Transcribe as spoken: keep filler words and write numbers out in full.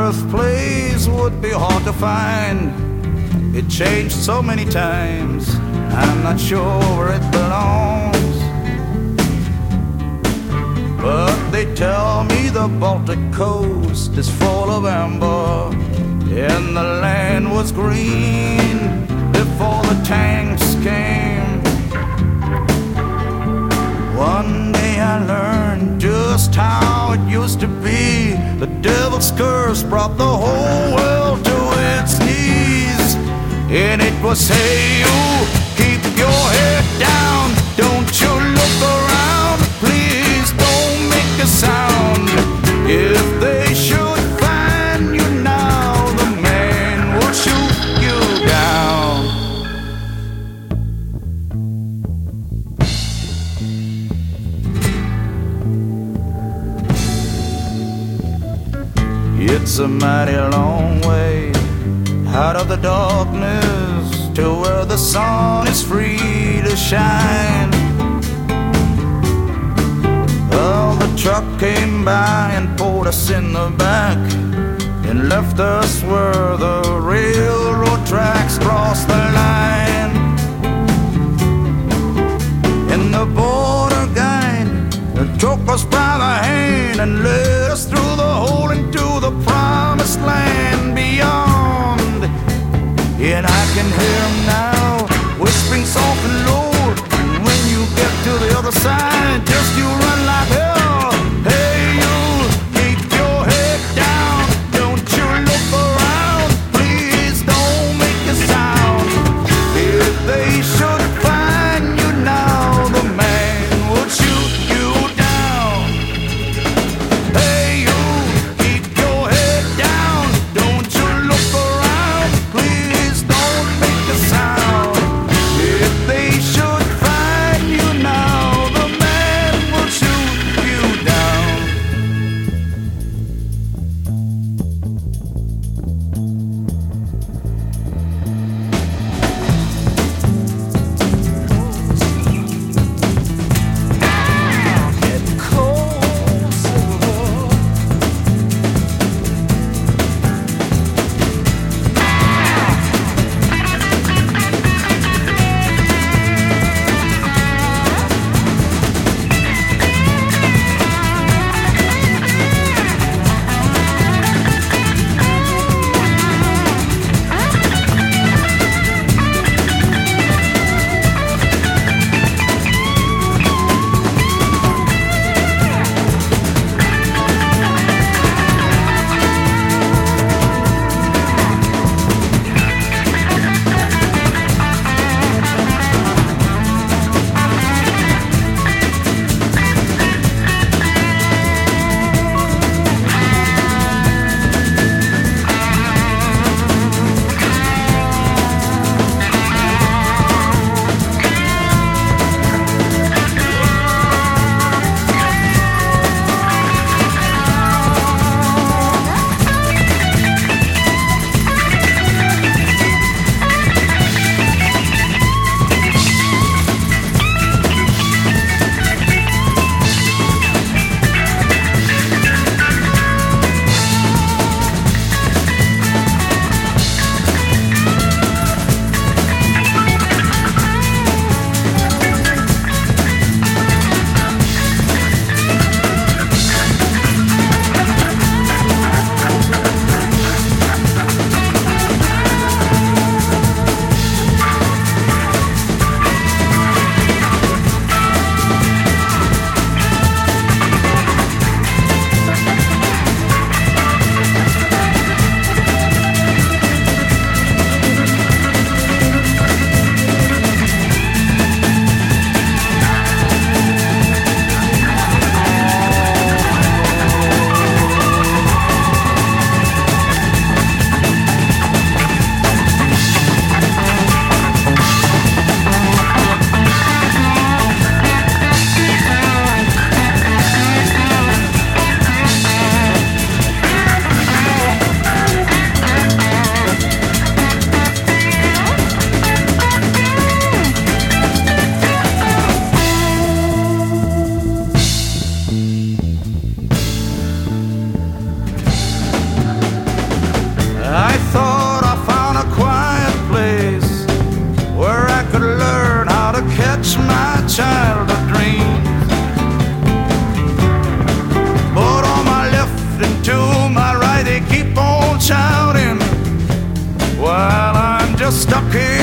birthplace would be hard to find. It changed so many times, I'm not sure where it belongs. But they tell me the Baltic coast is full of amber, and the land was green before the tanks came. One day I learned just how it used to be. The devil's curse brought the whole world to its knees. And it was, hey, you, keep your head down, don't you look around, please don't make a sound. If they should find you now, the man will shoot you down. It's a mighty long way out of the darkness to where the sun is free to shine. Well, the truck came by and pulled us in the back and left us where the railroad tracks crossed the line. And the border guide took us by the hand and led us through the hole into the promised land beyond. And I can hear him now, whispering soft and low. And when you get to the other side, just you run like hell. Hey, you, keep your head down, don't you look around, please don't make a sound. match my childhood dreams. But on my left and to my right, they keep on shouting while I'm just stuck here